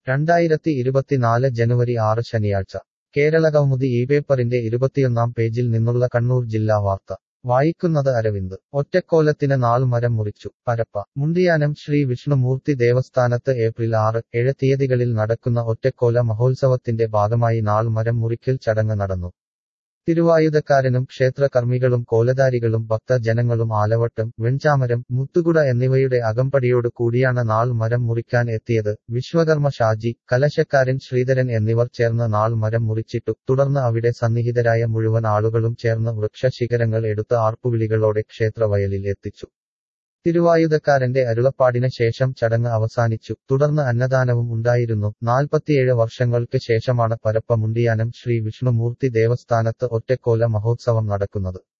2024 ജനുവരി 6 ശനിയാഴ്ച കേരളകൗമുദി ഈ പേപ്പറിന്റെ 21-ാം പേജിൽ നിന്നുള്ള കണ്ണൂർ ജില്ലാ വാർത്ത വായിക്കുന്നത് അരവിന്ദ്. ഒറ്റക്കോലത്തിന് നാൾമരം മുറിച്ചു. പരപ്പ. മുണ്ടിയാനം ശ്രീ വിഷ്ണുമൂർത്തി ദേവസ്ഥാനത്ത് ഏപ്രിൽ 6-7 തീയതികളിൽ നടക്കുന്ന ഒറ്റക്കോല മഹോത്സവത്തിന്റെ ഭാഗമായി നാൾമരം മുറിക്കൽ ചടങ്ങ് നടന്നു. തിരുവായുധക്കാരനും ക്ഷേത്രകർമ്മികളും കോലധാരികളും ഭക്തജനങ്ങളും ആലവട്ടം, വെൺചാമരം, മുത്തുകുട എന്നിവയുടെ അകമ്പടിയോട് കൂടിയാണ് നാൾ മരം മുറിക്കാൻ എത്തിയത്. വിശ്വകർമ്മ ഷാജി, കലശക്കാരൻ ശ്രീധരൻ എന്നിവർ ചേർന്ന് നാൾ മരം മുറിച്ചിട്ടു. തുടർന്ന് അവിടെ സന്നിഹിതരായ മുഴുവൻ ആളുകളും ചേർന്ന് വൃക്ഷശിഖരങ്ങൾ എടുത്ത് ആർപ്പുവിളികളോടെ ക്ഷേത്രവയലിൽ എത്തിച്ചു. തിരുവായുധക്കാരന്റെ അരുളപ്പാടിന് ശേഷം ചടങ്ങ് അവസാനിച്ചു. തുടർന്ന് അന്നദാനവും ഉണ്ടായിരുന്നു. 47 വർഷങ്ങൾക്ക് ശേഷമാണ് പരപ്പ മുണ്ടിയാനം ശ്രീ വിഷ്ണുമൂർത്തി ദേവസ്ഥാനത്ത് ഒറ്റക്കോല മഹോത്സവം നടക്കുന്നത്.